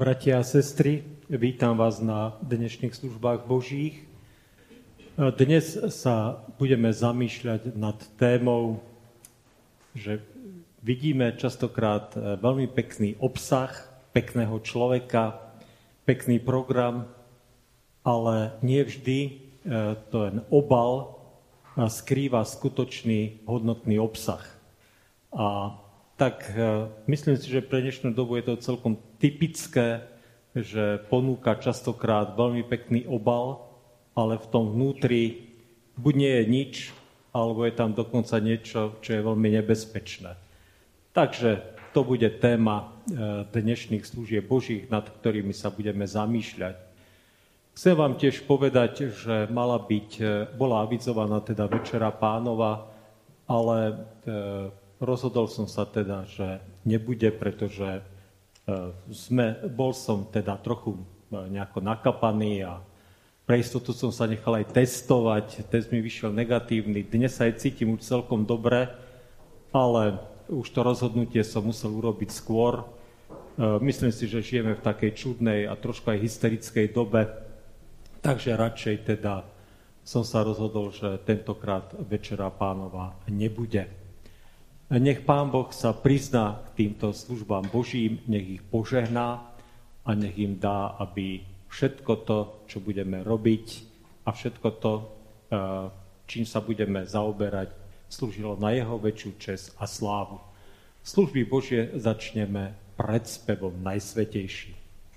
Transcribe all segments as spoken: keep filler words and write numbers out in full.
Bratia a sestry, vítam vás na dnešných službách Božích. Dnes sa budeme zamýšľať nad témou, že vidíme častokrát veľmi pekný obsah, pekného človeka, pekný program, ale nie vždy ten obal skrýva skutočný hodnotný obsah. A tak myslím si, že pre dnešnú dobu je to celkom typické, že ponúka častokrát veľmi pekný obal, ale v tom vnútri buď nie je nič, alebo je tam dokonca niečo, čo je veľmi nebezpečné. Takže to bude téma dnešných služieb Božích, nad ktorými sa budeme zamýšľať. Chcem vám tiež povedať, že mala byť, bola avizovaná teda Večera Pánova, ale rozhodol som sa teda, že nebude, pretože sme, bol som teda trochu nejako nakapaný a pre istotu som sa nechal aj testovať. Test mi vyšiel negatívny. Dnes sa aj cítim už celkom dobre, ale už to rozhodnutie som musel urobiť skôr. Myslím si, že žijeme v takej čudnej a trošku aj hysterickej dobe, takže radšej teda som sa rozhodol, že tentokrát Večera Pánova nebude. Nech Pán Boh sa prizná k týmto službám Božím, nech ich požehná a nech im dá, aby všetko to, čo budeme robiť a všetko to, čím sa budeme zaoberať, slúžilo na jeho väčšiu česť a slávu. Služby Božie začneme pred spevom Najsvätejší.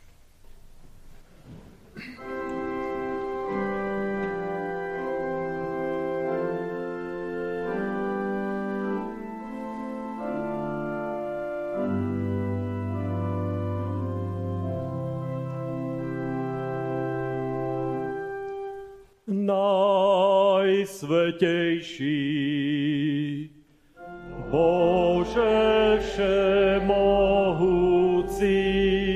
Najsvätejší, Bože všemohúci,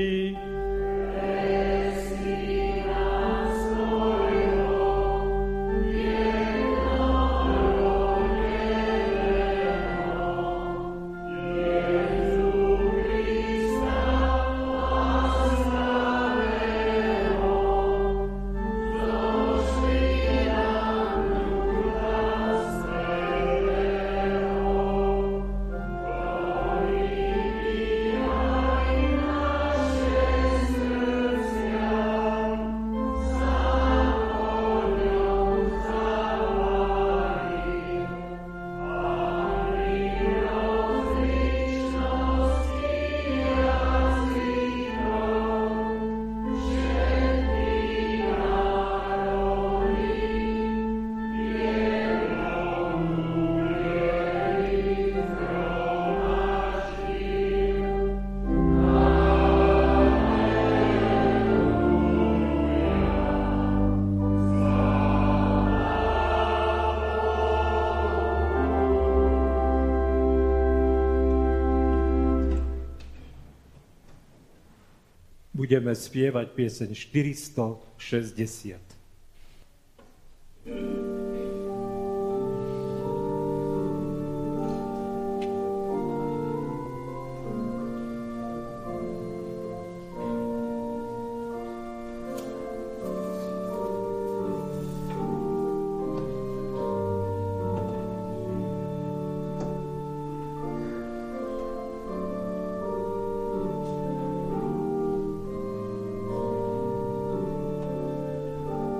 budeme spievať pieseň štyristošesťdesiat. Oh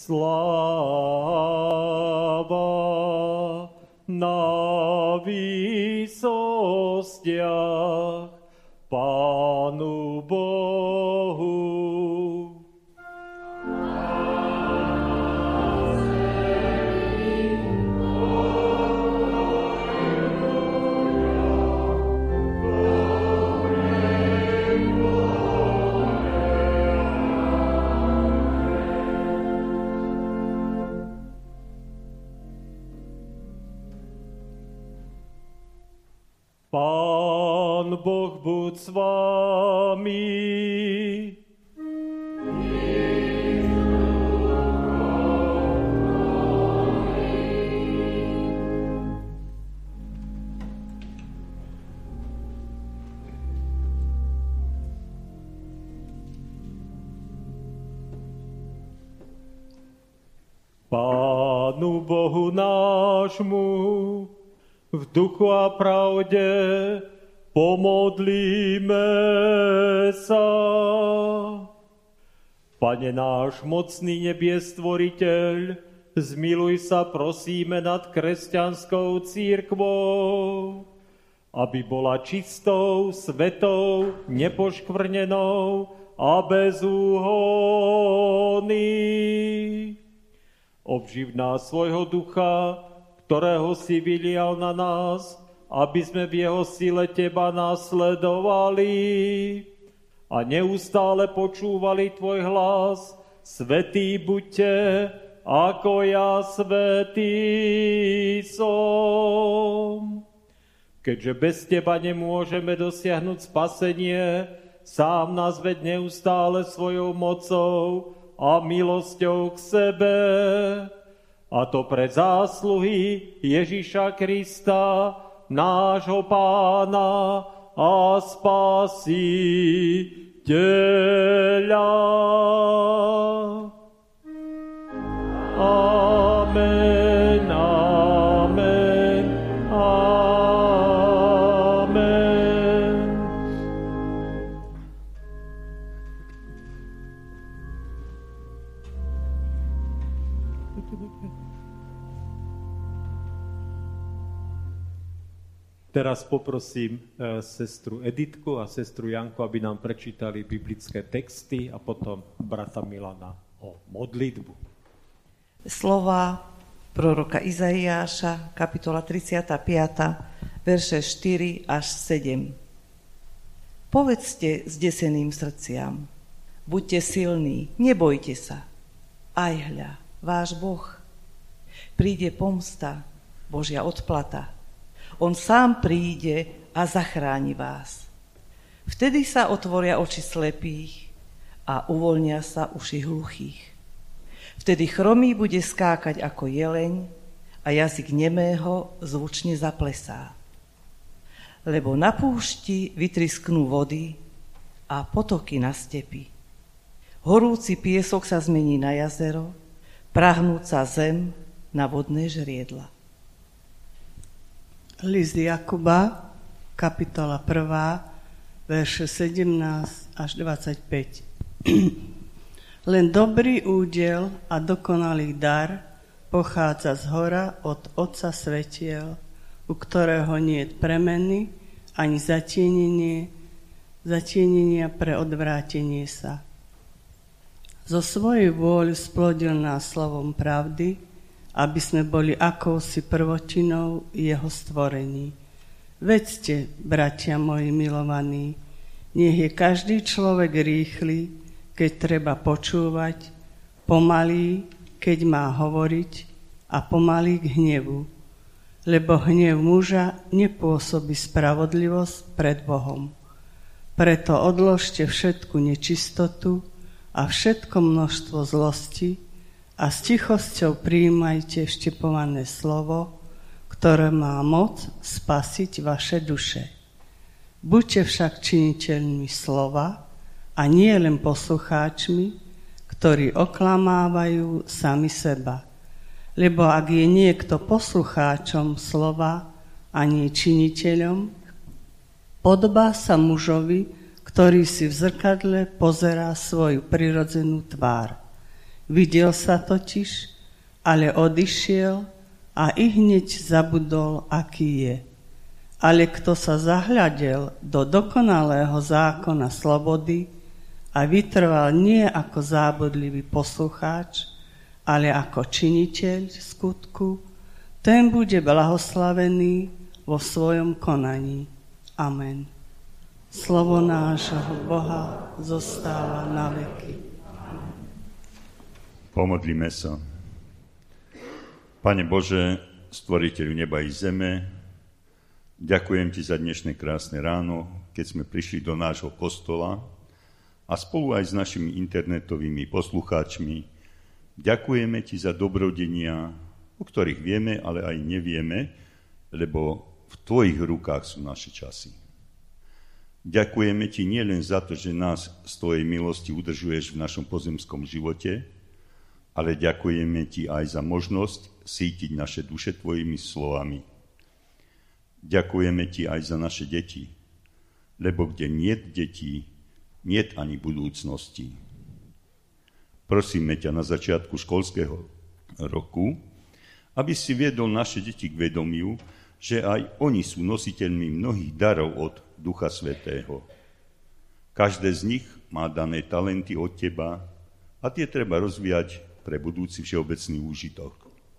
Sláva na výsostiach Pánu Bohu. Pán Boh buď s vámi. Pánu Bohu nášmu v duchu a pravde pomodlíme sa. Pane náš, mocný nebies stvoriteľ, zmiluj sa, prosíme, nad kresťanskou cirkvou, aby bola čistou, svetou, nepoškvrnenou a bezúhonný. Obživ nás svojho ducha, ktorého si vylial na nás, aby sme v jeho sile teba nasledovali a neustále počúvali tvoj hlas. Svätý buďte, ako ja svätý som. Keďže bez teba nemôžeme dosiahnuť spasenie, sám nás veď neustále svojou mocou a milosťou k sebe. A to pre zásluhy Ježiša Krista, nášho Pána a Spasiteľa. Amen, amen, amen. Teraz poprosím e, sestru Editku a sestru Janku, aby nám prečítali biblické texty a potom brata Milana o modlitbu. Slova proroka Izaiáša, kapitola tridsiata piata, verše štyri až sedem. Povedzte zdeseným srdciam, buďte silní, nebojte sa. Aj hľa, váš Boh. Príde pomsta, Božia odplata. On sám príde a zachráni vás. Vtedy sa otvoria oči slepých a uvoľnia sa uši hluchých. Vtedy chromý bude skákať ako jeleň a jazyk nemého zvučne zaplesá. Lebo na púšti vytrisknú vody a potoky na stepi. Horúci piesok sa zmení na jazero, prahnúca zem na vodné žriedla. List Jakuba, kapitola prvá, verše sedemnásť až dvadsaťpäť. Len dobrý údel a dokonalý dar pochádza z hora od Otca svetiel, u ktorého nie je premeny ani zatienenie, zatienenia pre odvrátenie sa. Zo svojej vôľy splodil nás slovom pravdy, aby sme boli akousi prvotinou jeho stvorení. Vedzte, bratia moji milovaní, nech je každý človek rýchly, keď treba počúvať, pomalý, keď má hovoriť a pomalý k hnevu, lebo hnev muža nepôsobí spravodlivosť pred Bohom. Preto odložte všetku nečistotu a všetko množstvo zlosti, a s tichosťou prijímajte vštepované slovo, ktoré má moc spasiť vaše duše. Buďte však činiteľmi slova a nie len poslucháčmi, ktorí oklamávajú sami seba. Lebo ak je niekto poslucháčom slova a nie činiteľom, podobá sa mužovi, ktorý si v zrkadle pozerá svoju prirodzenú tvár. Videl sa totiž, ale odišiel a i hneď zabudol, aký je. Ale kto sa zahľadel do dokonalého zákona slobody a vytrval nie ako zábudlivý poslucháč, ale ako činiteľ skutku, ten bude blahoslavený vo svojom konaní. Amen. Slovo nášho Boha zostáva na veky. Pomodlíme sa. Pane Bože, stvoriteľu neba i zeme, ďakujem Ti za dnešné krásne ráno, keď sme prišli do nášho kostola a spolu aj s našimi internetovými poslucháčmi ďakujeme Ti za dobrodenia, o ktorých vieme, ale aj nevieme, lebo v Tvojich rukách sú naše časy. Ďakujeme Ti nielen za to, že nás z Tvojej milosti udržuješ v našom pozemskom živote, ale ďakujeme Ti aj za možnosť sítiť naše duše Tvojimi slovami. Ďakujeme Ti aj za naše deti, lebo kde niet detí, niet ani budúcnosti. Prosíme ťa na začiatku školského roku, aby si viedol naše deti k vedomiu, že aj oni sú nositeľmi mnohých darov od Ducha Svätého. Každé z nich má dané talenty od Teba a tie treba rozvíjať pre budúci všeobecný úžitok.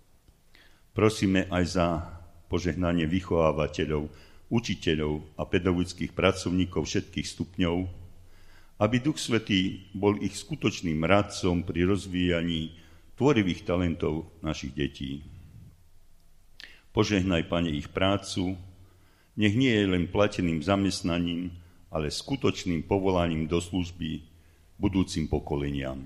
Prosíme aj za požehnanie vychovávateľov, učiteľov a pedagogických pracovníkov všetkých stupňov, aby Duch Svätý bol ich skutočným radcom pri rozvíjaní tvorivých talentov našich detí. Požehnaj, Pane, ich prácu, nech nie je len plateným zamestnaním, ale skutočným povolaním do služby budúcim pokoleniam.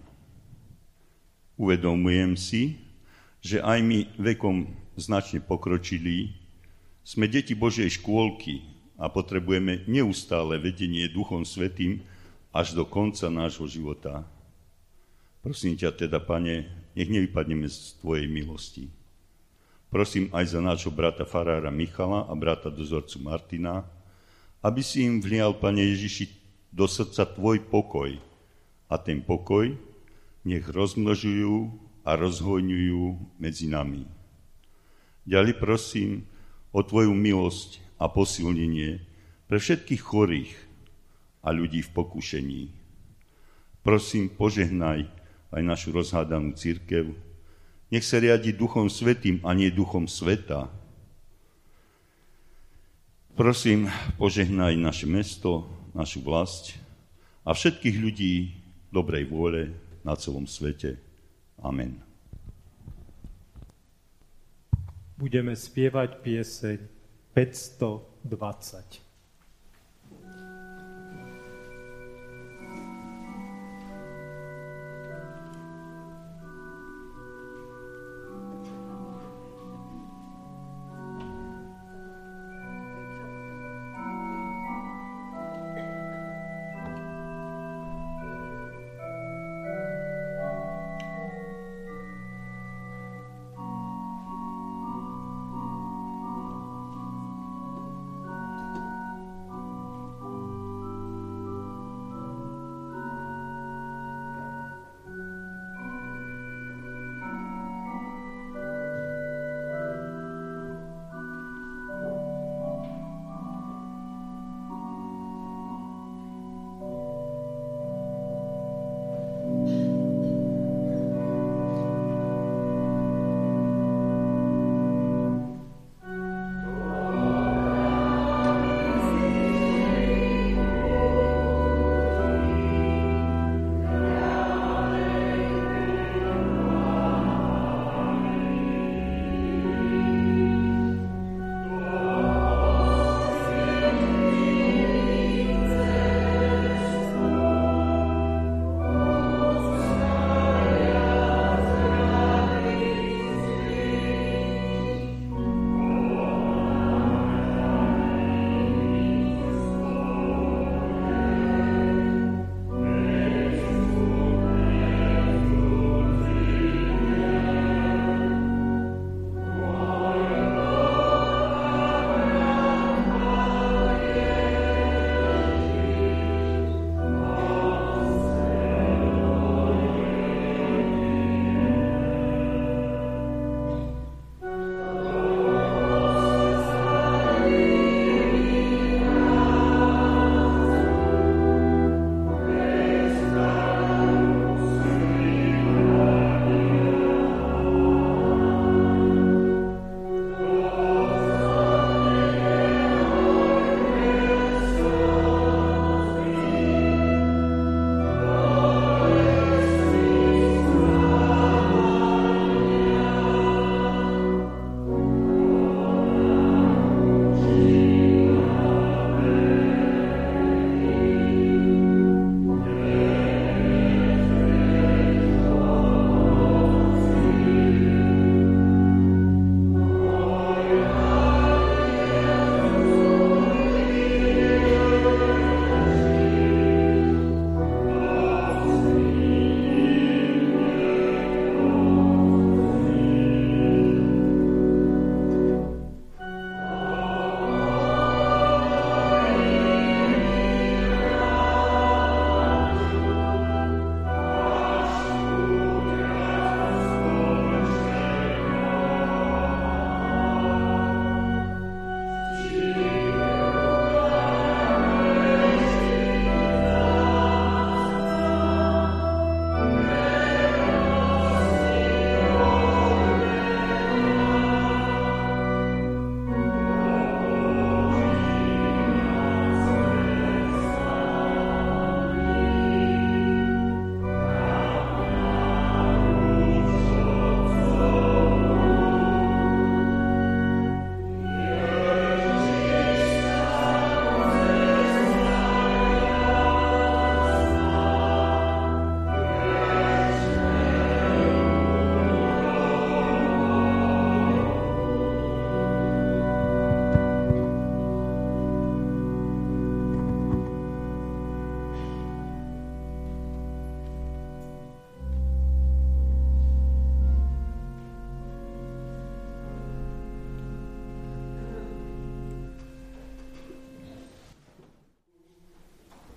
Uvedomujem si, že aj my vekom značne pokročilí sme deti Božej škôlky a potrebujeme neustále vedenie Duchom Svätým až do konca nášho života. Prosím ťa teda, Pane, nech nevypadneme z Tvojej milosti. Prosím aj za nášho brata farára Michala a brata dozorcu Martina, aby si im vlial, Pane Ježiši, do srdca Tvoj pokoj a ten pokoj nech rozmnožujú a rozhojňujú medzi nami. Ďalej prosím o Tvoju milosť a posilnenie pre všetkých chorých a ľudí v pokušení. Prosím, požehnaj aj našu rozhádanú cirkev. Nech sa riadi Duchom Svätým a nie duchom sveta. Prosím, požehnaj naše mesto, našu vlast a všetkých ľudí dobrej vôle na celom svete. Amen. Budeme spievať pieseň päťstodvadsať.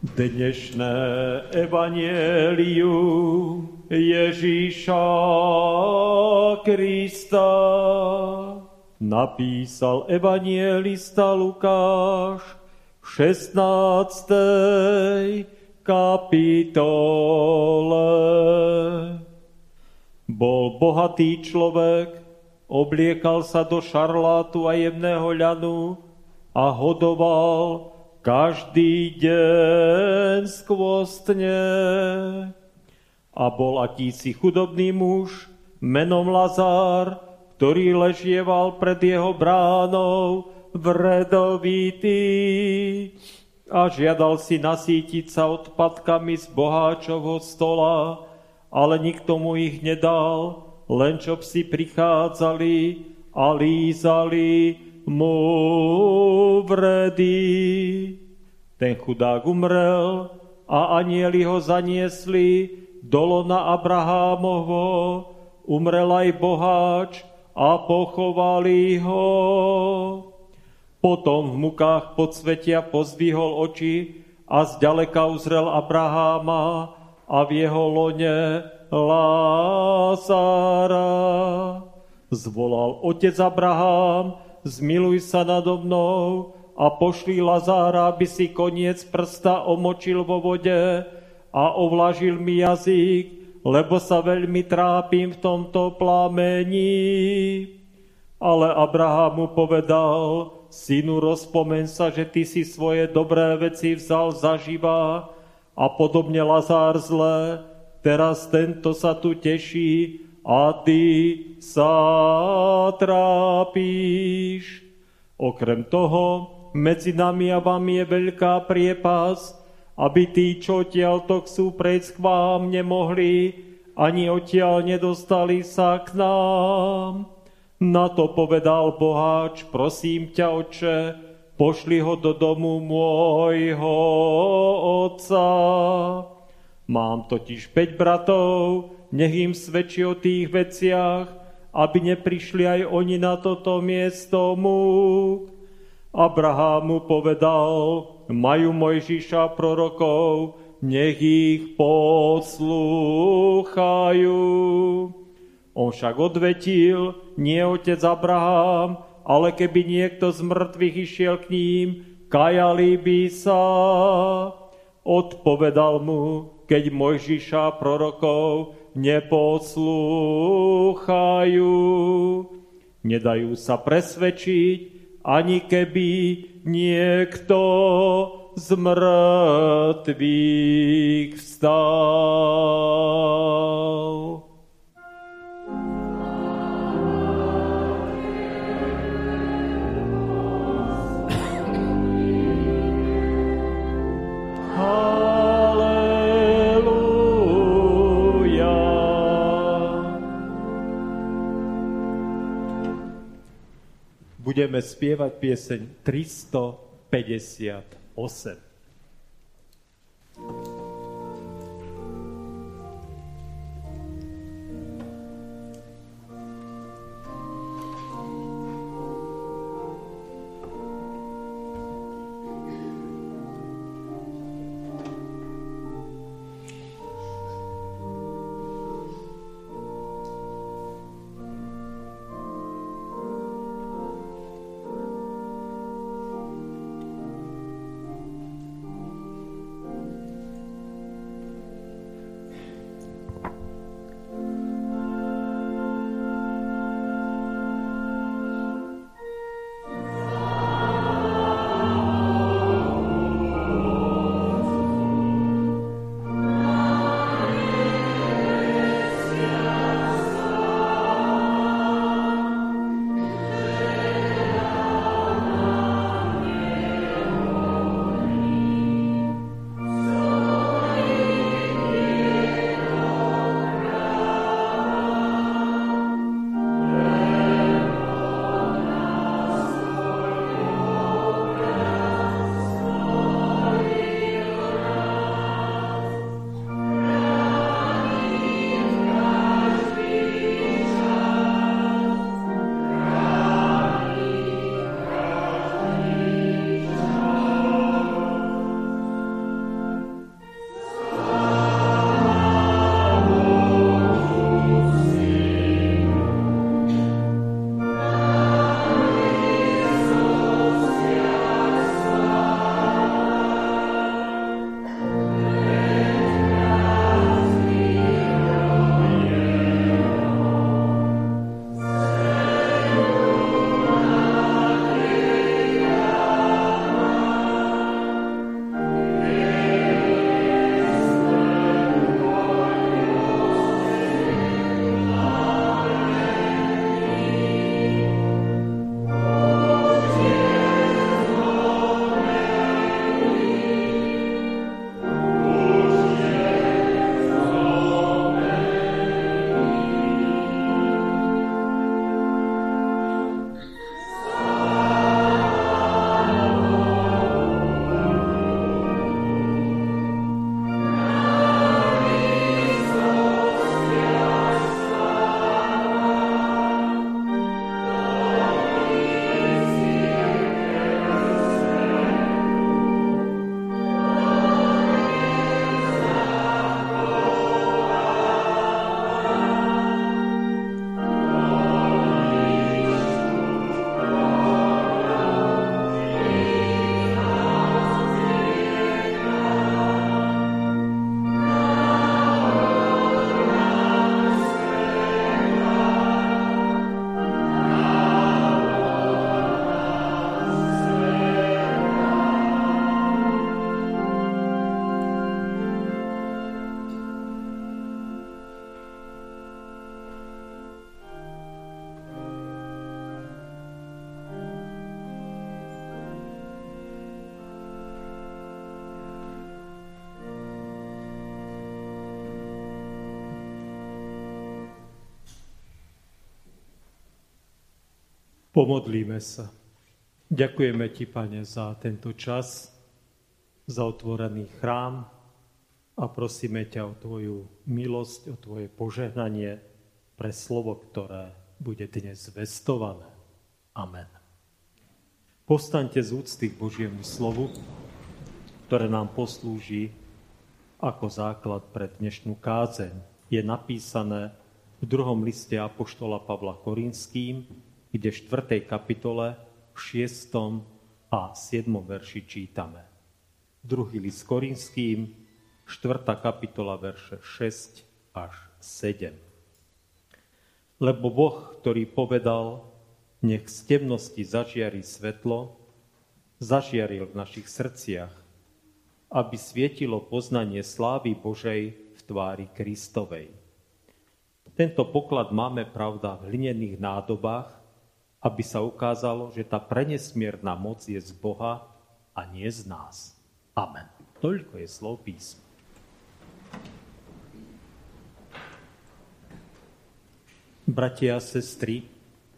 Dnešné evanjelium Ježíša Krista napísal evanjelista Lukáš v šestnástej kapitole. Bol bohatý človek, obliekal sa do šarlátu a jemného ľanu a hodoval každý deň skvostne. A bol akýsi chudobný muž menom Lazár, ktorý ležieval pred jeho bránou vredovitý a žiadal si nasýtiť sa odpadkami z boháčovho stola, ale nikto mu ich nedal, len čo psi prichádzali a lízali mu vredy. Ten chudák umrel a anjeli ho zaniesli do lona Abrahámovho, umrel aj boháč a pochovali ho. Potom v mukách podsvetia pozdvihol oči a zďaleka uzrel Abraháma a v jeho lone Lázára. Zvolal: Otec Abrahám, zmiluj sa nado mnou a pošli Lazára, aby si koniec prsta omočil vo vode a ovlažil mi jazyk, lebo sa veľmi trápim v tomto plamení. Ale Abraham mu povedal: Synu, rozpomeň sa, že ty si svoje dobré veci vzal zaživa a podobne Lazár zlé. Teraz tento sa tu teší a ty sa trápíš. Okrem toho, medzi nami a vami je veľká priepas, aby tí, čo odtiaľto chcú prejsť k vám, nemohli, ani odtiaľ nedostali sa k nám. Na to povedal boháč: Prosím ťa, Otče, pošli ho do domu môjho otca. Mám totiž päť bratov, nech im svedčí o tých veciach, aby neprišli aj oni na toto miesto múk. Abraham mu povedal: Majú Mojžiša prorokov, nech ich poslúchajú. On však odvetil: Nie, otec Abraham, ale keby niekto z mŕtvych išiel k ním, kajali by sa. Odpovedal mu: Keď Mojžiša prorokov neposlúchajú, nedajú sa presvedčiť, ani keby niekto z mŕtvych vstal. Budeme spievať pieseň tristopäťdesiatosem. Pomodlíme sa. Ďakujeme Ti, Pane, za tento čas, za otvorený chrám a prosíme ťa o Tvoju milosť, o Tvoje požehnanie pre slovo, ktoré bude dnes zvestované. Amen. Povstaňte z úcty k Božiemu slovu, ktoré nám poslúži ako základ pre dnešnú kázeň. Je napísané v druhom liste apoštola Pavla Korinským, kde v štvrtej kapitole v šiestom a siedmom verši čítame. Druhý list Korinským, štvrtá kapitola, verše šesť až sedem. Lebo Boh, ktorý povedal, nech z temnosti zažiari svetlo, zažiaril v našich srdciach, aby svietilo poznanie slávy Božej v tvári Kristovej. Tento poklad máme, pravda, v hlinených nádobách, aby sa ukázalo, že tá prenesmierna moc je z Boha a nie z nás. Amen. Toľko je slov písma. Bratia a sestry,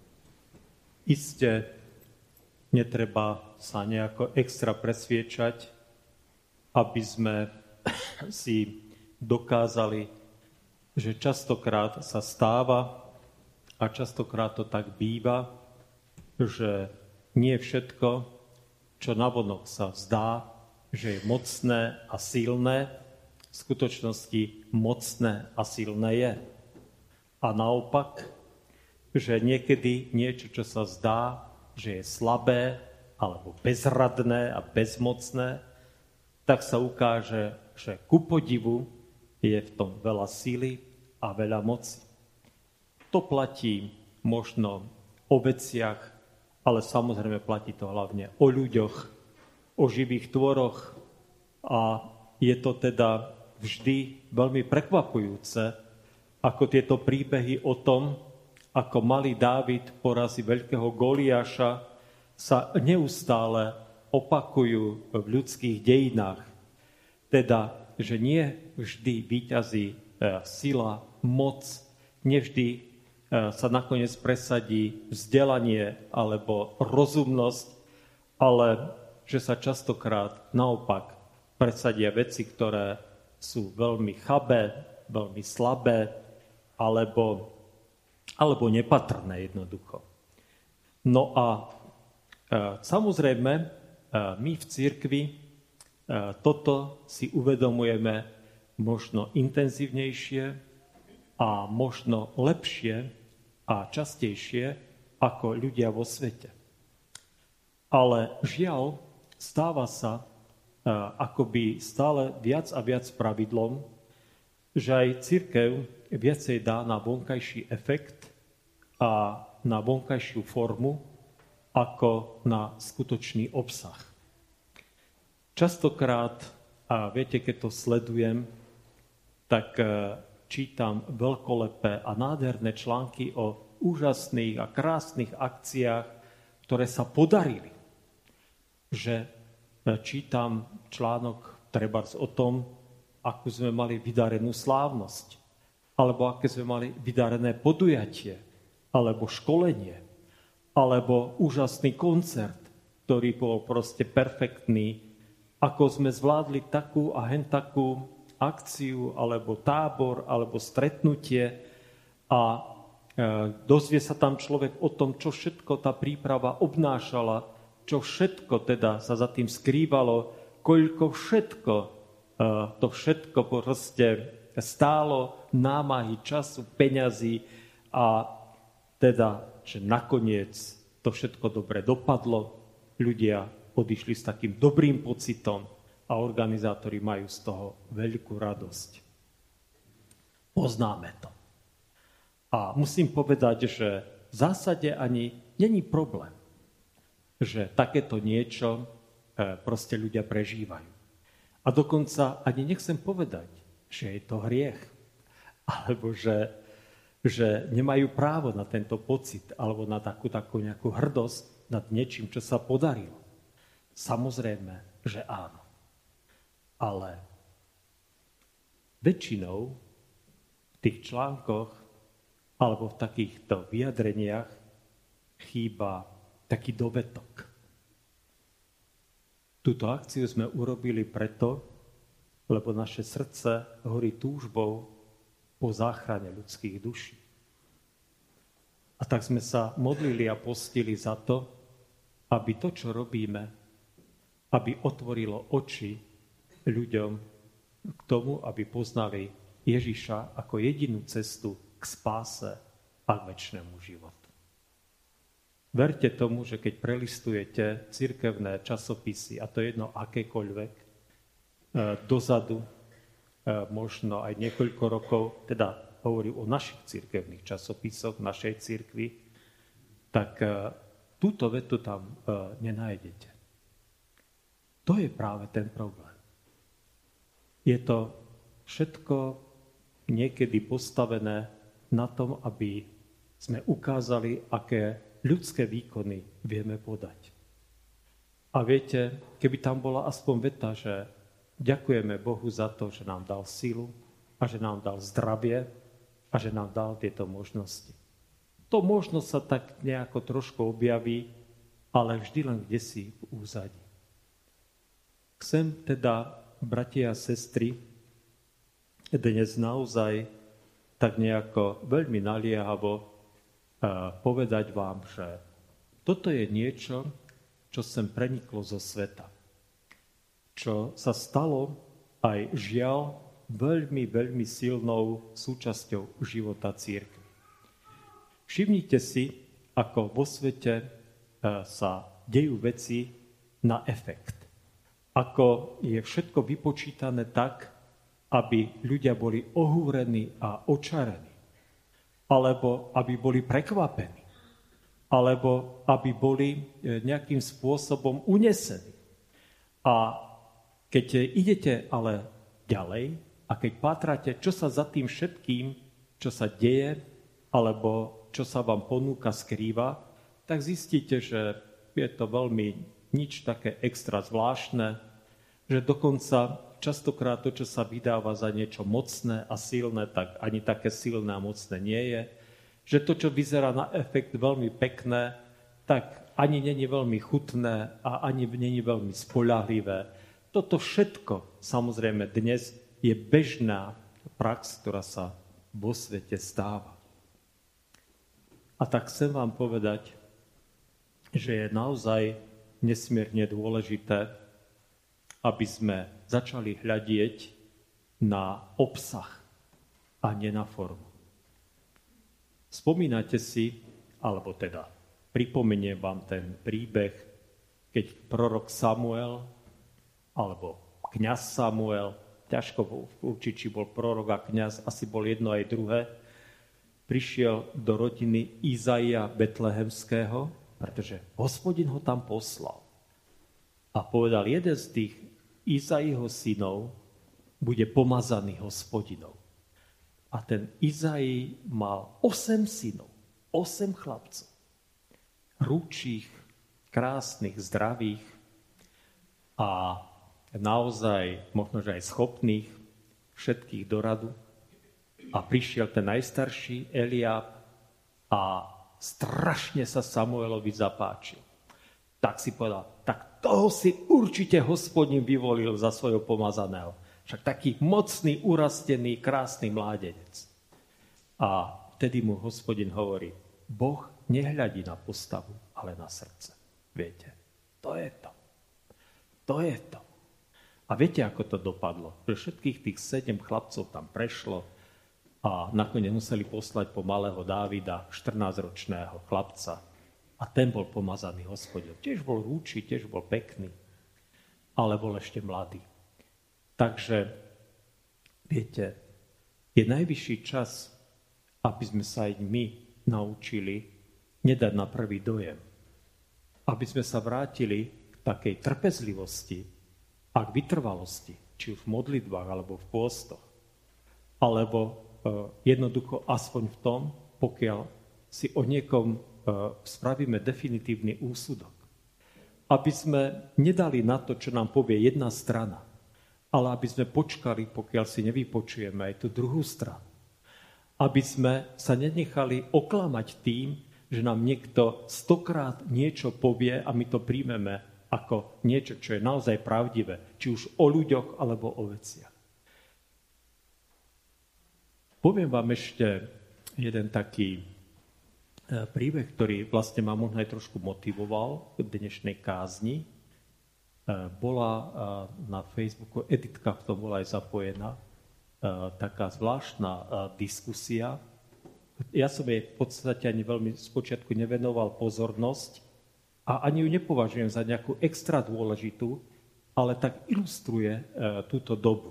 iste netreba sa nejako extra presviečať, aby sme si dokázali, že častokrát sa stáva a častokrát to tak býva, že nie všetko, čo navonok sa zdá, že je mocné a silné, v skutočnosti mocné a silné je. A naopak, že niekedy niečo, čo sa zdá, že je slabé alebo bezradné a bezmocné, tak sa ukáže, že ku podivu je v tom veľa síly a veľa moci. To platí možno o veciach, ale samozrejme platí to hlavne o ľuďoch, o živých tvoroch a je to teda vždy veľmi prekvapujúce, ako tieto príbehy o tom, ako malý Dávid porazí veľkého Goliáša, sa neustále opakujú v ľudských dejinách. Teda, že nie vždy víťazí sila, moc, nevždy sa nakoniec presadí vzdelanie alebo rozumnosť, ale že sa častokrát naopak presadia veci, ktoré sú veľmi chabé, veľmi slabé alebo, alebo nepatrné jednoducho. No a e, samozrejme, e, my v cirkvi e, toto si uvedomujeme možno intenzívnejšie a možno lepšie a častejšie ako ľudia vo svete. Ale žiaľ, stáva sa akoby stále viac a viac pravidlom, že aj cirkev viacej dá na vonkajší efekt a na vonkajšiu formu ako na skutočný obsah. Častokrát, a viete, keď to sledujem, tak čítam veľkolepé a nádherné články o úžasných a krásnych akciách, ktoré sa podarili. Že čítam článok trebárs o tom, akú sme mali vydarenú slávnosť, alebo aké sme mali vydarené podujatie, alebo školenie, alebo úžasný koncert, ktorý bol proste perfektný, ako sme zvládli takú a hen takú akciu, alebo tábor, alebo stretnutie a e, dozvie sa tam človek o tom, čo všetko tá príprava obnášala, čo všetko teda sa za tým skrývalo, koľko všetko, e, to všetko proste stálo námahy, času, peňazí a teda, že nakoniec to všetko dobre dopadlo, ľudia odišli s takým dobrým pocitom a organizátori majú z toho veľkú radosť. Poznáme to. A musím povedať, že v zásade ani není problém, že takéto niečo proste ľudia prežívajú. A dokonca ani nechcem povedať, že je to hriech, alebo že, že nemajú právo na tento pocit, alebo na takú, takú nejakú hrdosť nad niečím, čo sa podarilo. Samozrejme, že áno. Ale väčšinou v tých článkoch alebo v takýchto vyjadreniach chýba taký dovetok. Túto akciu sme urobili preto, lebo naše srdce horí túžbou po záchrane ľudských duší. A tak sme sa modlili a postili za to, aby to, čo robíme, aby otvorilo oči ľuďom k tomu, aby poznali Ježiša ako jedinú cestu k spáse a k večnému životu. Verte tomu, že keď prelistujete cirkevné časopisy, a to je jedno akékoľvek, dozadu, možno aj niekoľko rokov, teda hovorí o našich cirkevných časopisoch, našej cirkvi, tak túto vetu tam nenájdete. To je práve ten problém. Je to všetko niekedy postavené na tom, aby sme ukázali, aké ľudské výkony vieme podať. A viete, keby tam bola aspoň veta, že ďakujeme Bohu za to, že nám dal silu a že nám dal zdravie a že nám dal tieto možnosti. To možno sa tak nejako trošku objaví, ale vždy len kdesi v úzadí. Chcem teda, bratia a sestry, dnes naozaj tak nejako veľmi naliehavo povedať vám, že toto je niečo, čo sem preniklo zo sveta. Čo sa stalo aj žiaľ veľmi, veľmi silnou súčasťou života cirkvi. Všimnite si, ako vo svete sa dejú veci na efekt. Ako je všetko vypočítané tak, aby ľudia boli ohúrení a očarení. Alebo aby boli prekvapení, alebo aby boli nejakým spôsobom unesení. A keď idete ale ďalej a keď pátrate, čo sa za tým všetkým, čo sa deje, alebo čo sa vám ponúka, skrýva, tak zistíte, že je to veľmi nič také extra zvláštne, že dokonca častokrát to, čo sa vydáva za niečo mocné a silné, tak ani také silné a mocné nie je. Že to, čo vyzerá na efekt veľmi pekné, tak ani není veľmi chutné a ani není veľmi spoľahlivé. Toto všetko, samozrejme, dnes je bežná prax, ktorá sa vo svete stáva. A tak chcem vám povedať, že je naozaj nesmierne dôležité, aby sme začali hľadieť na obsah a nie na formu. Spomínate si, alebo teda pripomeniem vám ten príbeh, keď prorok Samuel, alebo kňaz Samuel, ťažko určiť, či bol prorok a kňaz, asi bol jedno aj druhé, prišiel do rodiny Izaia Betlehemského, pretože Hospodin ho tam poslal. A povedal, jeden z tých Izaiho synov bude pomazaný Hospodinou. A ten Izai mal osem synov, osem chlapcov. Rúčích, krásnych, zdravých a naozaj, možno, že aj schopných všetkých do radu. A prišiel ten najstarší Eliáb a strašne sa Samuelovi zapáčil. Tak si povedal, tak toho si určite Hospodin vyvolil za svojho pomazaného. Však taký mocný, urastený, krásny mládenec. A vtedy mu Hospodin hovorí, Boh nehľadí na postavu, ale na srdce. Viete, to je to. To je to. A viete, ako to dopadlo? Že všetkých tých sedem chlapcov tam prešlo a nakoniec museli poslať po malého Dávida, štrnásťročného chlapca. A ten bol pomazaný Hospodin. Tiež bol rúči, tiež bol pekný, ale bol ešte mladý. Takže, viete, je najvyšší čas, aby sme sa aj my naučili nedať na prvý dojem. Aby sme sa vrátili k takej trpezlivosti a k vytrvalosti, či už v modlitbách, alebo v pôstoch. Alebo e, jednoducho aspoň v tom, pokiaľ si o niekom spravíme definitívny úsudok. Aby sme nedali na to, čo nám povie jedna strana, ale aby sme počkali, pokiaľ si nevypočujeme aj tú druhú stranu. Aby sme sa nenechali oklamať tým, že nám niekto stokrát niečo povie a my to príjmeme ako niečo, čo je naozaj pravdivé, či už o ľuďoch alebo o veciach. Poviem vám ešte jeden taký príbeh, ktorý vlastne ma možno aj trošku motivoval k dnešnej kázni. Bola na Facebooku, Editka v tom bola aj zapojená, taká zvláštna diskusia. Ja som jej v podstate ani veľmi spočiatku nevenoval pozornosť a ani ju nepovažujem za nejakú extra dôležitú, ale tak ilustruje túto dobu.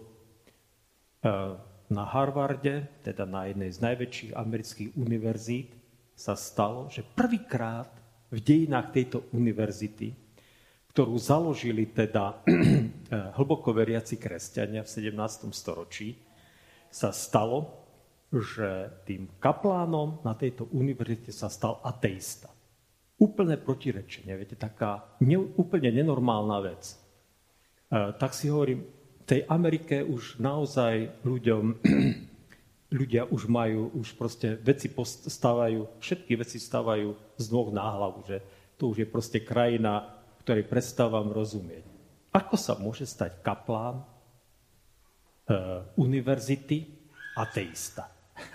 Na Harvarde, teda na jednej z najväčších amerických univerzít, sa stalo, že prvýkrát v dejinách tejto univerzity, ktorú založili teda hlboko veriaci kresťania v sedemnástom storočí, sa stalo, že tým kaplánom na tejto univerzite sa stal ateista. Úplné protirečenie, viete, taká ne, úplne nenormálna vec. E, tak si hovorím, v tej Amerike už naozaj ľuďom, ľudia už majú, už proste veci stávajú, všetky veci stávajú z nôh na hlavu, že to už je proste krajina, ktorej prestávam rozumieť. Ako sa môže stať kaplán e, univerzity ateista?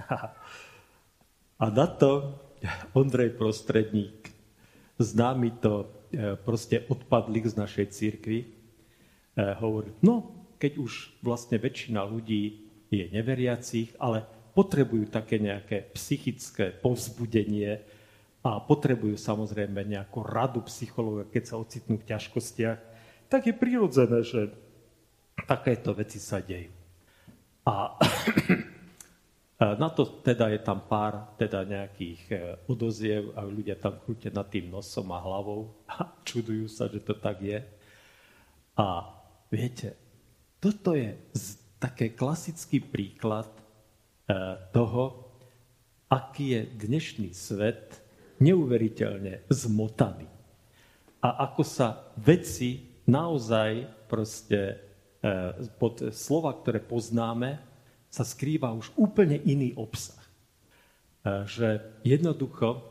A na to Ondrej Prostredník, známy to e, proste odpadlík z našej cirkvi, e, hovorí, no, keď už vlastne väčšina ľudí je neveriacich, ale potrebujú také nejaké psychické povzbudenie, a potrebujú samozrejme nejakú radu psychológa, keď sa ocitnú v ťažkostiach, tak je prirodzené, že takéto veci sa dejú. A na to teda je tam pár teda nejakých odoziev a ľudia tam krútia nad tým nosom a hlavou a čudujú sa, že to tak je. A viete, toto je taký klasický príklad toho, aký je dnešný svet neuveriteľne zmotaný. A ako sa veci naozaj proste e, pod slova, ktoré poznáme, sa skrýva už úplne iný obsah. E, že jednoducho e,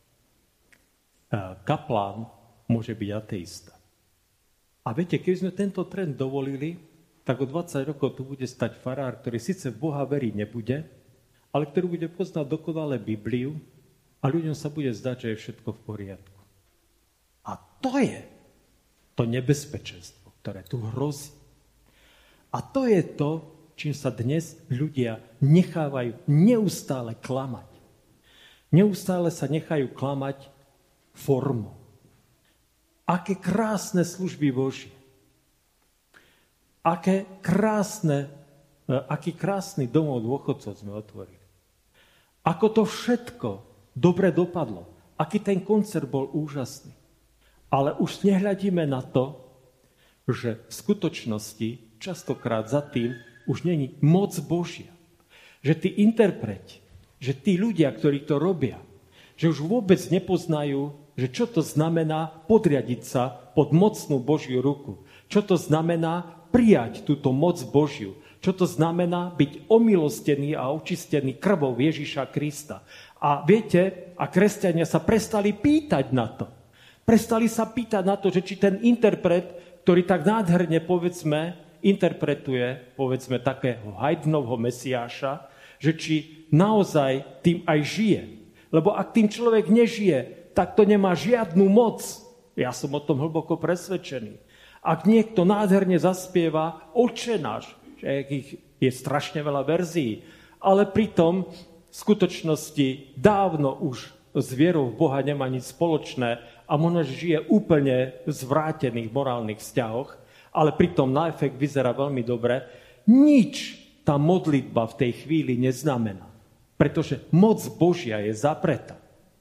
kaplán môže byť ateista. A viete, keby sme tento trend dovolili, tak o dvadsať rokov tu bude stať farár, ktorý síce v Boha veriť nebude, ale ktorý bude poznať dokonale Bibliu, a ľuďom sa bude zdať, že je všetko v poriadku. A to je to nebezpečenstvo, ktoré tu hrozí. A to je to, čím sa dnes ľudia nechávajú neustále klamať. Neustále sa nechajú klamať formou. Aké krásne služby Božie. Aké krásne, aký krásny domov dôchodcov sme otvorili. Ako to všetko dobre dopadlo. Aký ten koncert bol úžasný. Ale už nehľadíme na to, že v skutočnosti častokrát za tým už není moc Božia. Že tí interpreti, že tí ľudia, ktorí to robia, že už vôbec nepoznajú, že čo to znamená podriadiť sa pod mocnú Božiu ruku. Čo to znamená prijať túto moc Božiu. Čo to znamená byť omilostený a očistený krvou Ježiša Krista. A viete, a kresťania sa prestali pýtať na to. Prestali sa pýtať na to, že či ten interpret, ktorý tak nádherne, povedzme, interpretuje, povedzme, takého Haydnovho Mesiáša, že či naozaj tým aj žije. Lebo ak tým človek nežije, tak to nemá žiadnu moc. Ja som o tom hlboko presvedčený. Ak niekto nádherne zaspieva Otče náš, že je strašne veľa verzií, ale pritom v skutočnosti dávno už s vierou v Boha nemá nič spoločné a možno žije úplne v zvrátených morálnych vzťahoch, ale pritom na efekt vyzerá veľmi dobre, nič tá modlitba v tej chvíli neznamená, pretože moc Božia je zapretá.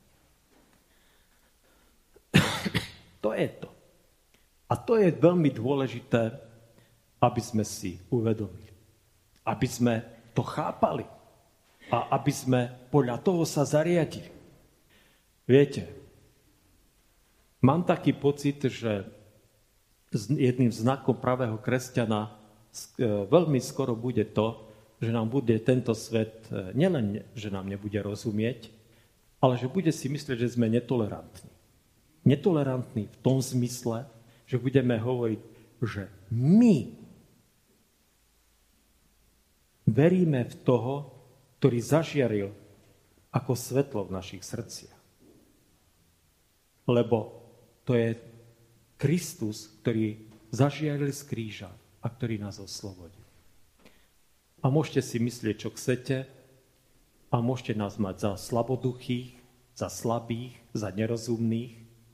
To je to. A to je veľmi dôležité, aby sme si uvedomili. Aby sme to chápali. A aby sme podľa toho sa zariadili. Viete, mám taký pocit, že jedným znakom pravého kresťana veľmi skoro bude to, že nám bude tento svet, nielen, že nám nebude rozumieť, ale že bude si myslieť, že sme netolerantní. Netolerantní v tom zmysle, že budeme hovoriť, že my veríme v toho, ktorý zažiaril ako svetlo v našich srdciach. Lebo to je Kristus, ktorý zažiaril z kríža a ktorý nás oslobodil. A môžete si myslieť, čo chcete, a môžete nás mať za slaboduchých, za slabých, za nerozumných,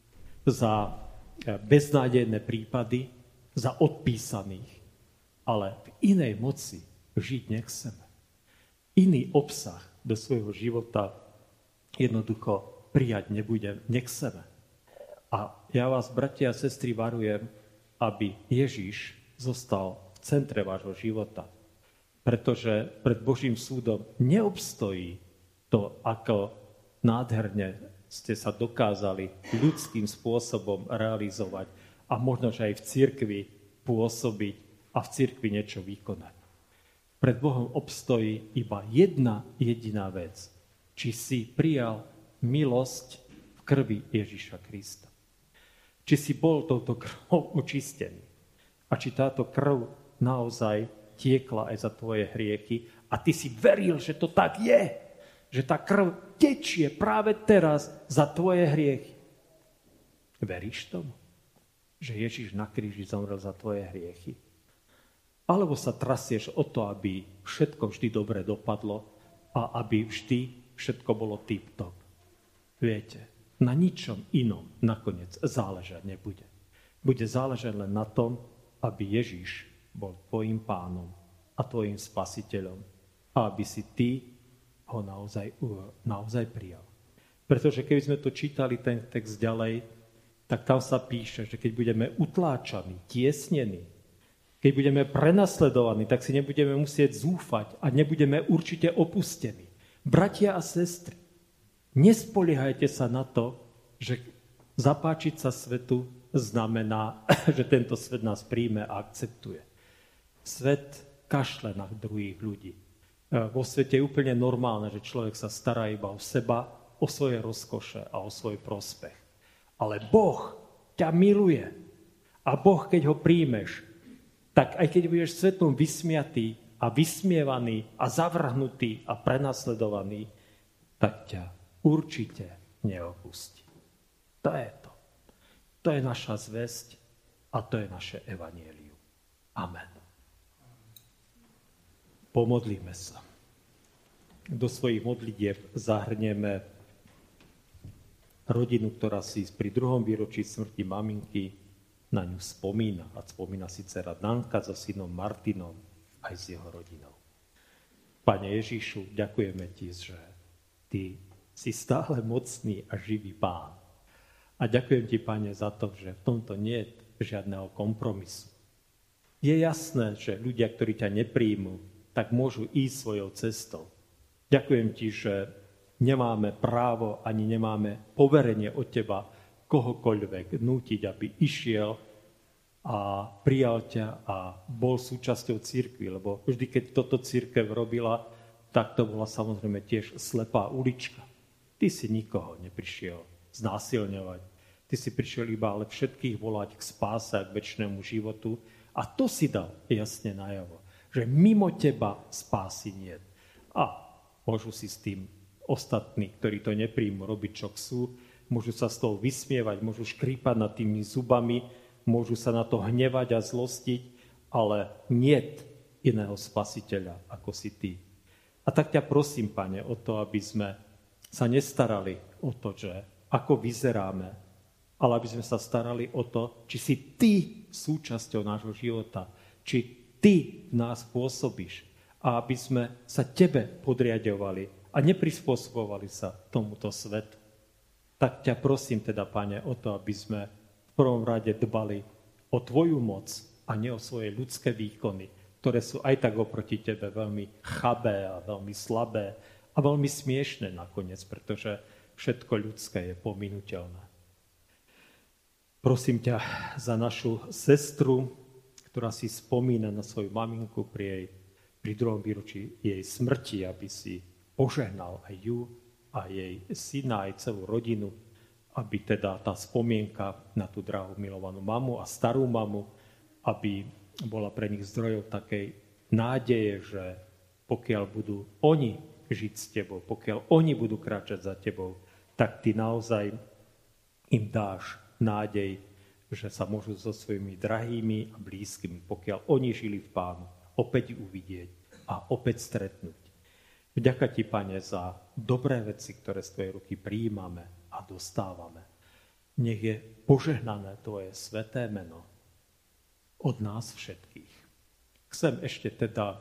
za beznádejné prípady, za odpísaných. Ale v inej moci žiť nechceme. Iný obsah do svojho života jednoducho prijať nebudem, nechceme. A ja vás, bratia a sestry, varujem, aby Ježiš zostal v centre vášho života. Pretože pred Božím súdom neobstojí to, ako nádherne ste sa dokázali ľudským spôsobom realizovať a možno, že aj v cirkvi pôsobiť a v cirkvi niečo vykonať. Pred Bohom obstojí iba jedna jediná vec. Či si prijal milosť v krvi Ježiša Krista. Či si bol touto krvou očistený. A či táto krv naozaj tiekla aj za tvoje hriechy a ty si veril, že to tak je. Že tá krv tečie práve teraz za tvoje hriechy. Veríš tomu? Že Ježiš na kríži zomrel za tvoje hriechy? Alebo sa trasieš o to, aby všetko vždy dobre dopadlo a aby vždy všetko bolo tip-top? Viete, na ničom inom nakoniec záležať nebude. Bude záležať len na tom, aby Ježiš bol tvojim pánom a tvojim spasiteľom a aby si ty ho naozaj, naozaj prijal. Pretože keby sme to čítali, ten text ďalej, tak tam sa píše, že keď budeme utláčaní, tiesnení, keď budeme prenasledovaní, tak si nebudeme musieť zúfať a nebudeme určite opustení. Bratia a sestry, nespoliehajte sa na to, že zapáčiť sa svetu znamená, že tento svet nás príjme a akceptuje. Svet kašle na druhých ľudí. Vo svete je úplne normálne, že človek sa stará iba o seba, o svoje rozkoše a o svoj prospech. Ale Boh ťa miluje. A Boh, keď ho príjmeš, tak aj keď budeš svetom vysmiatý a vysmievaný a zavrhnutý a prenasledovaný, tak ťa určite neopustí. To je to. To je naša zvesť a to je naše evanjelium. Amen. Pomodlíme sa. Do svojich modlitieb zahrnieme rodinu, ktorá si pri druhom výročí smrti maminky na ňu spomína. A spomína si dcera Danka so synom Martinom aj s jeho rodinou. Pane Ježišu, ďakujeme ti, že ty si stále mocný a živý Pán. A ďakujem ti, Pane, za to, že v tomto nie je žiadneho kompromisu. Je jasné, že ľudia, ktorí ťa nepríjmu, tak môžu ísť svojou cestou. Ďakujem ti, že nemáme právo ani nemáme poverenie od teba kohokoľvek nútiť, aby išiel a prijal ťa a bol súčasťou cirkvi, lebo vždy, keď toto cirkev robila, tak to bola samozrejme tiež slepá ulička. Ty si nikoho neprišiel znásilňovať. Ty si prišiel iba ale všetkých volať k spáse a k večnému životu a to si dal jasne najavo, že mimo teba spásy nie. A môžu si s tým ostatní, ktorí to nepríjmu, robiť, čo chcú, môžu sa z toho vysmievať, môžu škrípať nad tými zubami, môžu sa na to hnevať a zlostiť, ale niet iného spasiteľa, ako si ty. A tak ťa prosím, Pane, o to, aby sme sa nestarali o to, že ako vyzeráme, ale aby sme sa starali o to, či si ty súčasťou nášho života, či ty v nás pôsobíš a aby sme sa tebe podriadovali a neprispôsobovali sa tomuto svetu. Tak ťa prosím teda, Pane, o to, aby sme v prvom rade dbali o tvoju moc a nie o svoje ľudské výkony, ktoré sú aj tak oproti tebe veľmi chabé a veľmi slabé a veľmi smiešné nakoniec, pretože všetko ľudské je pominuteľné. Prosím ťa za našu sestru, ktorá si spomína na svoju maminku pri, jej, pri druhom výročí jej smrti, aby si požehnal aj ju, a jej syna, aj celú rodinu, aby teda tá spomienka na tú drahú milovanú mamu a starú mamu, aby bola pre nich zdrojov takej nádeje, že pokiaľ budú oni žiť s tebou, pokiaľ oni budú kráčať za tebou, tak ty naozaj im dáš nádej, že sa môžu so svojimi drahými a blízkymi, pokiaľ oni žili v Pánu, opäť uvidieť a opäť stretnúť. Vďaka ti, Pane, za dobré veci, ktoré z tvojej ruky prijímame a dostávame. Nech je požehnané tvoje sväté meno od nás všetkých. Chcem ešte teda e,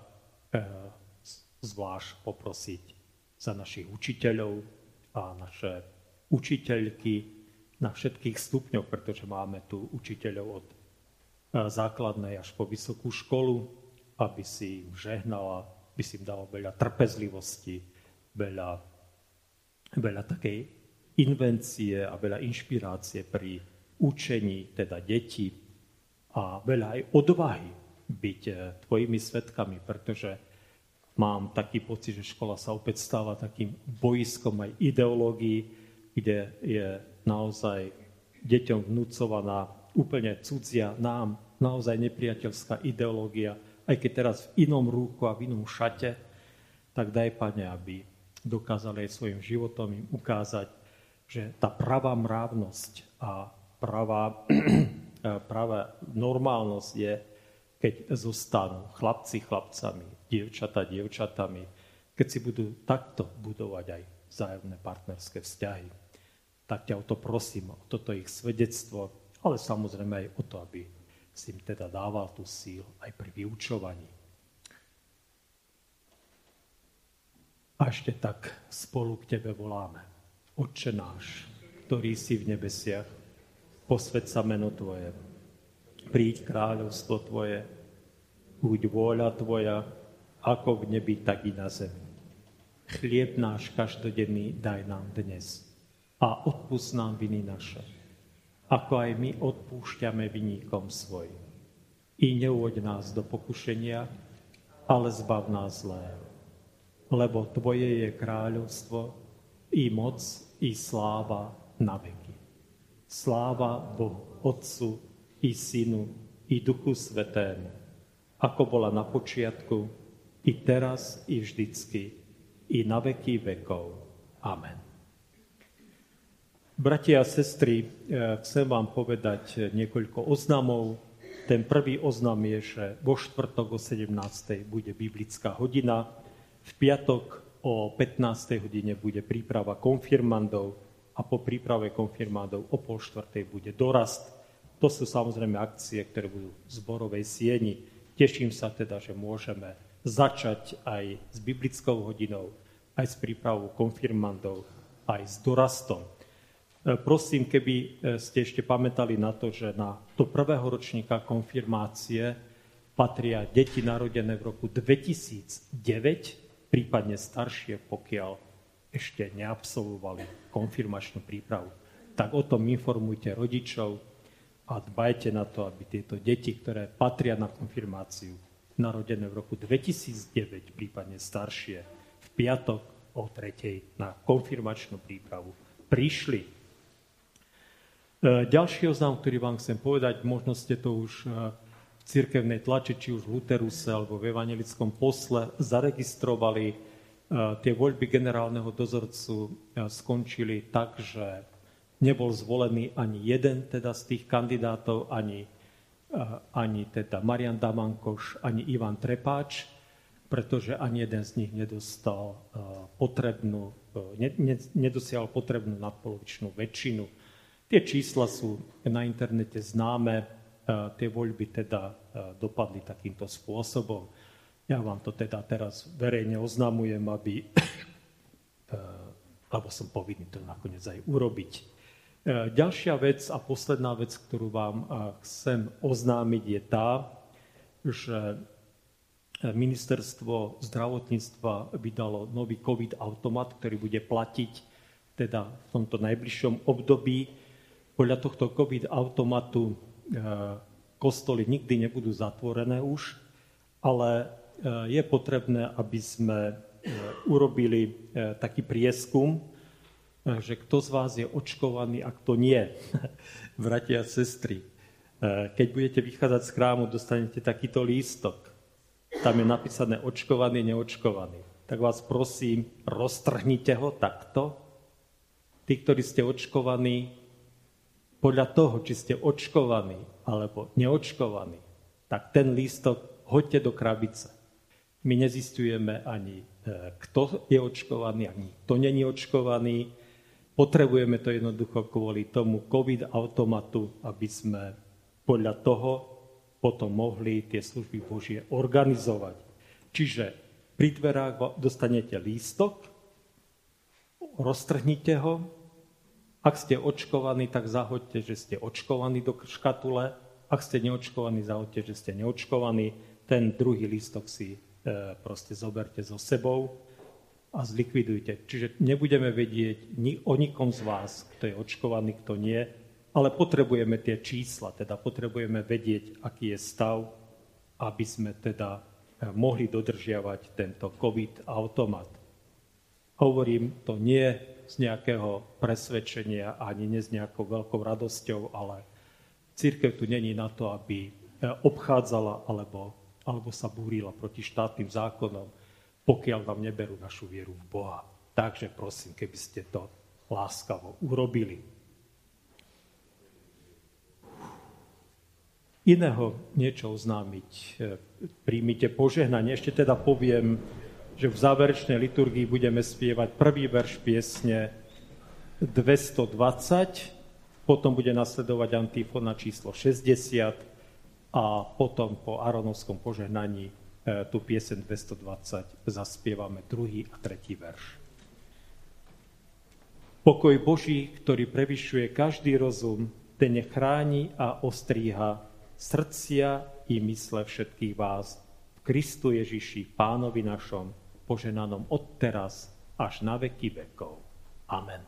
zvlášť poprosiť za našich učiteľov a naše učiteľky na všetkých stupňoch, pretože máme tu učiteľov od e, základnej až po vysokú školu, aby si im žehnala, by si im dala veľa trpezlivosti, veľa, veľa takej invencie a veľa inšpirácie pri učení teda detí a veľa aj odvahy byť tvojimi svedkami, pretože mám taký pocit, že škola sa opäť stáva takým bojiskom aj ideológií, kde je naozaj deťom vnúcovaná úplne cudzia, nám naozaj nepriateľská ideológia, aj keď teraz v inom rúchu a v inom šate, tak daj, Pane, aby dokázali aj svojim životom im ukázať, že tá pravá mravnosť a pravá, pravá normálnosť je, keď zostanú chlapci chlapcami, dievčata dievčatami, keď si budú takto budovať aj vzájomné partnerské vzťahy. Tak ťa o to prosím, o toto ich svedectvo, ale samozrejme aj o to, aby si im teda dával tú síl aj pri vyučovaní. A ešte tak spolu k tebe voláme. Otče náš, ktorý si v nebesiach, posväť sa meno tvoje, príď kráľovstvo tvoje, buď vôľa tvoja, ako v nebi, tak i na zemi. Chlieb náš každodenný daj nám dnes a odpusť nám viny naše, ako aj my odpúšťame viníkom svojim. I neuvoď nás do pokušenia, ale zbav nás zlého. Lebo tvoje je kráľovstvo, i moc, i sláva na veky. Sláva Bohu, Otcu, i Synu, i Duchu Svätému, ako bola na počiatku, i teraz, i vždycky, i na veky vekov. Amen. Bratia a sestry, chcem vám povedať niekoľko oznamov. Ten prvý oznam je, že vo štvrtok o sedemnástej bude biblická hodina, v piatok o pätnástej hodine bude príprava konfirmandov a po príprave konfirmandov o pol štvrtej bude dorast. To sú samozrejme akcie, ktoré budú v zborovej sieni. Teším sa teda, že môžeme začať aj s biblickou hodinou, aj s prípravou konfirmandov, aj s dorastom. Prosím, keby ste ešte pamätali na to, že na to prvého ročníka konfirmácie patria deti narodené v roku dvetisícdeväť, prípadne staršie, pokiaľ ešte neabsolvovali konfirmačnú prípravu. Tak o tom informujte rodičov a dbajte na to, aby tieto deti, ktoré patria na konfirmáciu, narodené v roku dvetisícdeväť, prípadne staršie, v piatok o tretej na konfirmačnú prípravu prišli. Ďalší oznam, ktorý vám chcem povedať, možno ste to už v cirkevnej tlači, či už v Luteruse alebo v evanjelickom posle zaregistrovali. Tie voľby generálneho dozorcu skončili tak, že nebol zvolený ani jeden teda z tých kandidátov, ani, ani teda Marian Damankoš, ani Ivan Trepáč, pretože ani jeden z nich nedostal potrebnú, nedosiahol potrebnú nadpolovičnú väčšinu. Tie čísla sú na internete známe. Tie voľby teda dopadli takýmto spôsobom. Ja vám to teda teraz verejne oznamujem, aby, lebo som povinný to nakoniec aj urobiť. Ďalšia vec a posledná vec, ktorú vám chcem oznámiť, je tá, že ministerstvo zdravotníctva vydalo nový COVID-automat, ktorý bude platiť teda v tomto najbližšom období. Podľa tohto COVID-automatu kostoly nikdy nebudú zatvorené už, ale je potrebné, aby sme urobili taký prieskum že kto z vás je očkovaný a kto nie. Bratia a sestry, keď budete vychádzať z chrámu, dostanete takýto lístok. Tam je napísané očkovaný, neočkovaný. Tak vás prosím, roztrhnite ho takto. Tí, ktorí ste očkovaní, podľa toho, či ste očkovaní alebo neočkovaní, tak ten lístok hoďte do krabice. My nezisťujeme ani, kto je očkovaný, ani kto není očkovaný. Potrebujeme to jednoducho kvôli tomu COVID-automatu, aby sme podľa toho potom mohli tie služby Božie organizovať. Čiže pri dverách dostanete lístok, roztrhnite ho. Ak ste očkovaní, tak zahoďte, že ste očkovaní do škatule. Ak ste neočkovaní, zahoďte, že ste neočkovaní. Ten druhý lístok si e, proste zoberte so sebou a zlikvidujte. Čiže nebudeme vedieť ni, o nikom z vás, kto je očkovaný, kto nie, ale potrebujeme tie čísla, teda potrebujeme vedieť, aký je stav, aby sme teda mohli dodržiavať tento COVID-automat. Hovorím to nie z nejakého presvedčenia, ani nie s nejakou veľkou radosťou, ale cirkev tu není na to, aby obchádzala alebo, alebo sa búrila proti štátnym zákonom, pokiaľ nám neberú našu vieru v Boha. Takže prosím, keby ste to láskavo urobili. Iného niečo oznámiť. Príjmite požehnanie. Ešte teda poviem, že v záverečnej liturgii budeme spievať prvý verš piesne dvestodvadsať, potom bude nasledovať antifona číslo šesťdesiat a potom po Aronovskom požehnaní tú pieseň dvestodvadsať zaspievame druhý a tretí verš. Pokoj Boží, ktorý prevyšuje každý rozum, ten nech chráni a ostríha srdcia i mysle všetkých vás v Kristu Ježiši, Pánovi našom, poženanom od teraz až na veky vekov. Amen.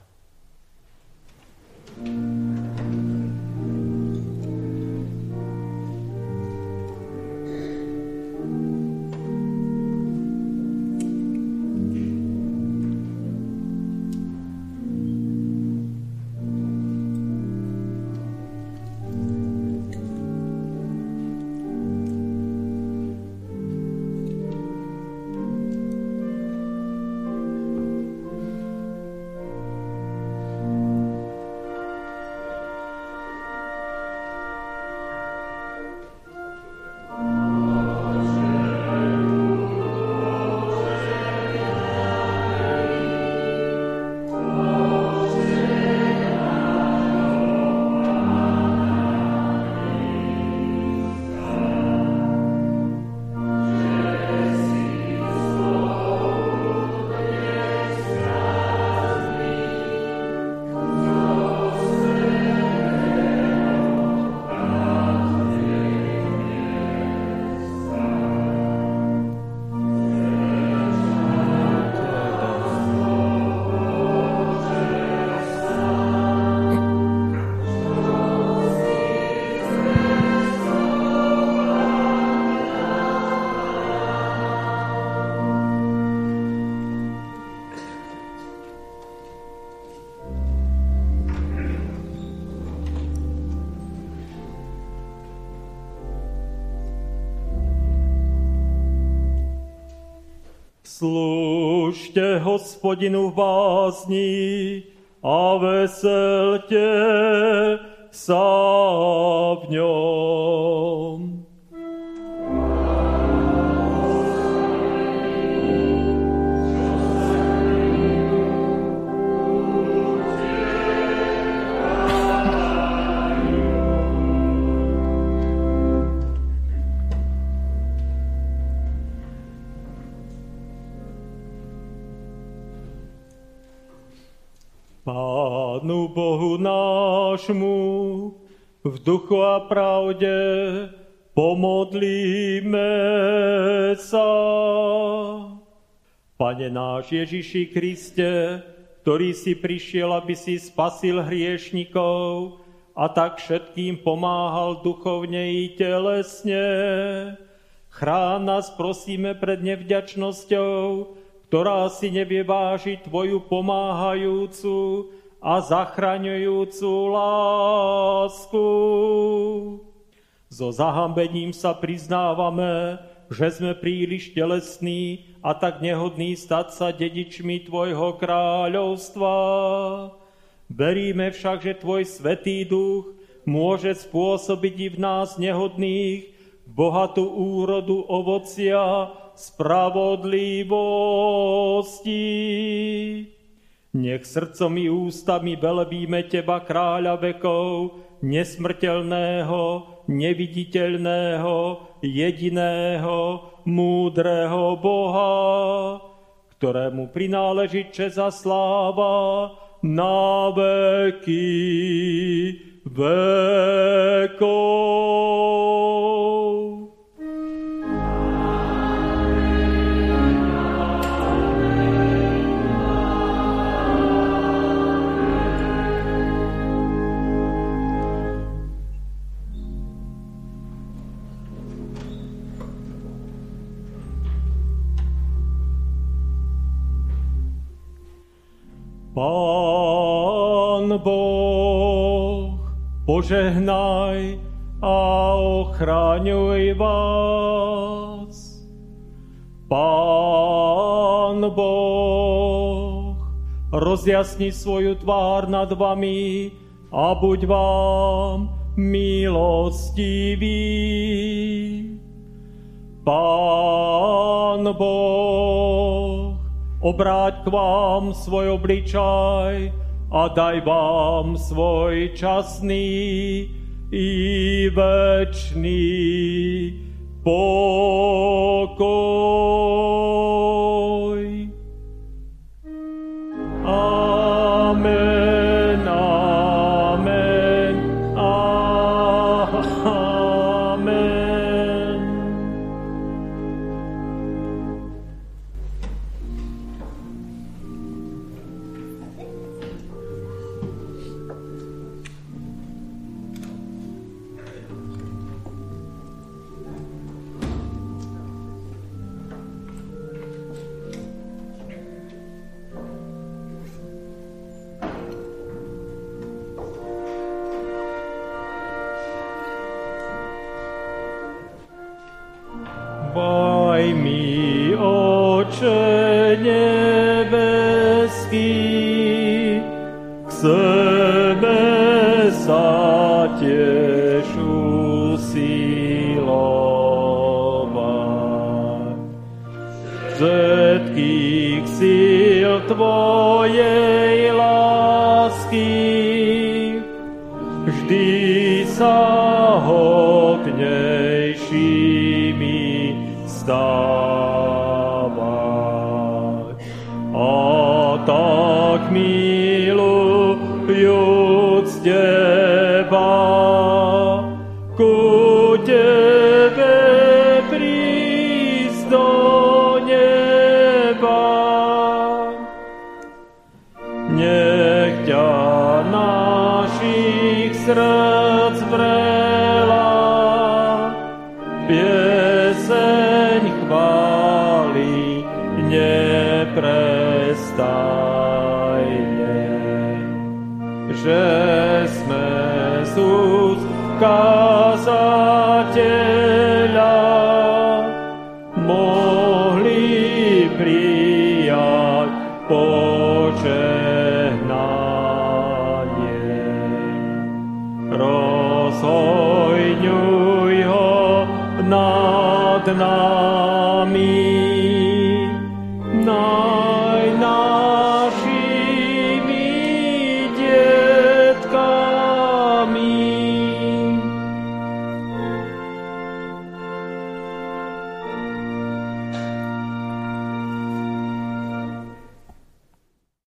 Slúžte Hospodinu v bázni a veselte sa v ňom. Pánu Bohu nášmu v duchu a pravde pomodlíme sa. Pane náš Ježiši Kriste, ktorý si prišiel, aby si spasil hriešnikov a tak všetkým pomáhal duchovne i telesne, chráň nás prosíme pred nevďačnosťou, ktorá si nevie vážiť tvoju pomáhajúcu a zachraňujúcu lásku. So zahambením sa priznávame, že sme príliš telesní a tak nehodní stať sa dedičmi tvojho kráľovstva. Veríme však, že tvoj Svätý Duch môže spôsobiť i v nás nehodných bohatú úrodu ovocia spravodlivosti. Nech srdcom i ústami velebíme teba, kráľa vekov, nesmrteľného, neviditeľného, jediného, múdreho Boha, ktorému prináleží česť a sláva na veky vekov. Pán Boh, požehnaj a ochraňuj vás. Pán Boh, rozjasni svoju tvár nad vami a buď vám milostivý. Pán Boh, obráť k vám svoj obličaj a daj vám svoj časný i večný pokoj. Amen, amen, amen. Daj mi, Oče nebeský, k sebe sa tiež usilovať. Všetkých síl tvojej lásky vždy sa hodnejšími stávať. A tak milujúc teba, ku tebe prísť do neba. Nech ťa našich srdc vrela pieseň chváli neprestajne, že sme z úst kazateľa mohli prijať požehnanie. Rozhojňuj ho nad nami